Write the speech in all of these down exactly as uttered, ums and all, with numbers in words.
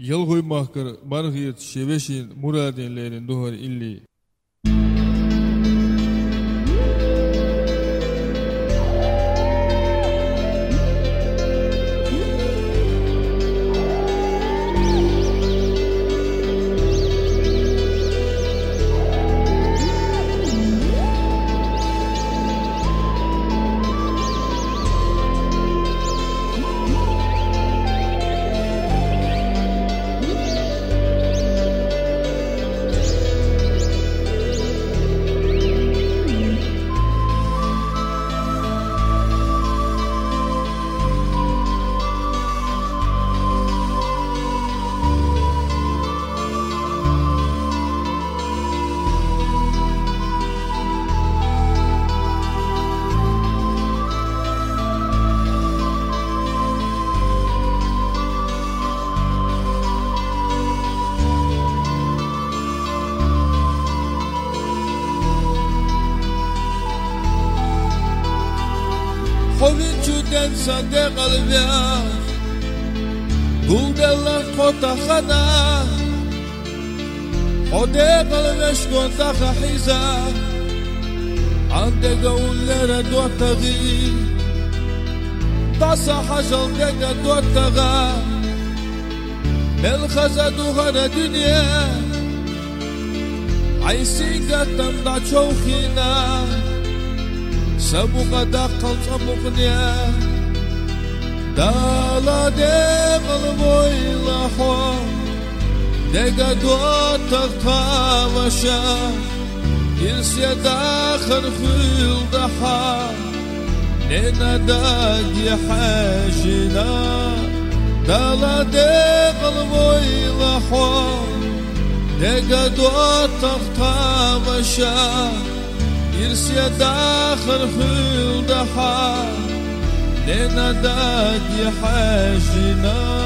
يلغوي مهكر مرغيت شبشين مرادين لين دهر إلي خوینچودن سنده قلبیا گل دلان خدا خدا خدا قلبش کنده خیزه عنده قولر دو تغی دست حجل دگه دو تغا ملخزه دو غر دنیا عیسی قدم دا چوخینا سبق دقل سبقنيا دالا دقل بويلا حوا دقا دو تغطى وشا يرسي داخل خيل دحا لنا داقي حاجنا دالا دقل بويلا حوا دقا دو تغطى وشا يرسي داخل خيل دحا لنا داقي حاجنا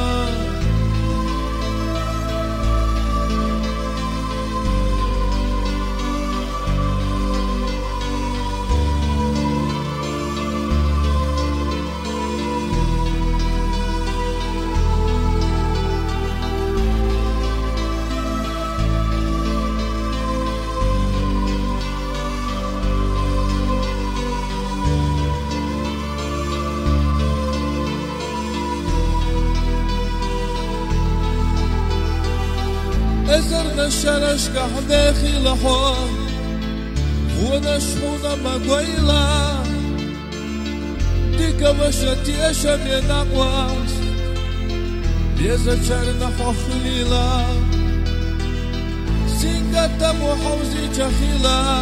أزرنا الشرش كحداخي لحوم ونشحونا مقويلا ديكا وشتي أشم ينقواس ليزا شارنا حخليلا سينغتا محوزي جخيلا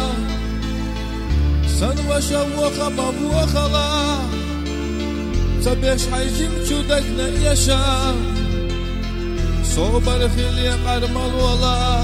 سنوشا وخا مبوخلا سبيش حيجم شودكنا يشام صوبر في اليقرم الولا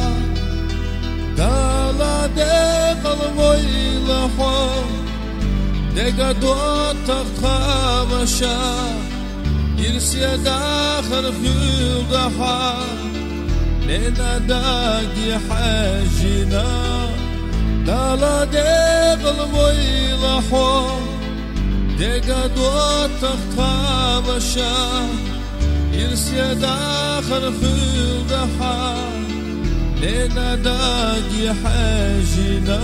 دالا دقل ويلا حو دقا دو تغطى وشا يرسي داخل خيل دحا لنا داقي حاجنا دالا دقل ويلا حو دقا دو تغطى وشا يرسي داخل خيل دحا لنا داقي حاجنا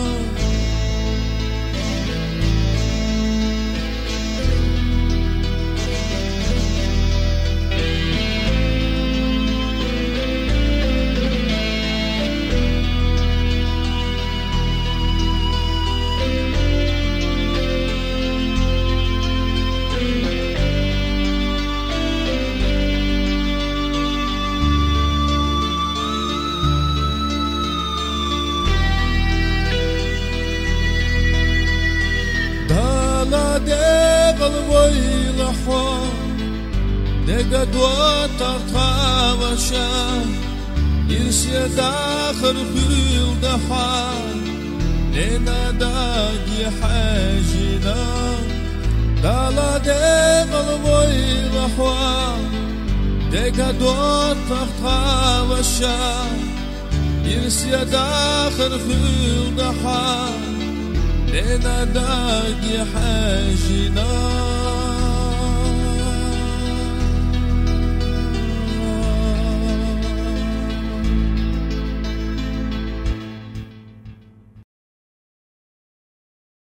دقل ويلا حوا دقا دو تغطى وشا يرسي داخل خيل دحا لنا داقي حاجنا دالا دقل ويلا حوا دقا دو تغطى وشا يرسي داخل خيل دحا لنا داقي حاجنا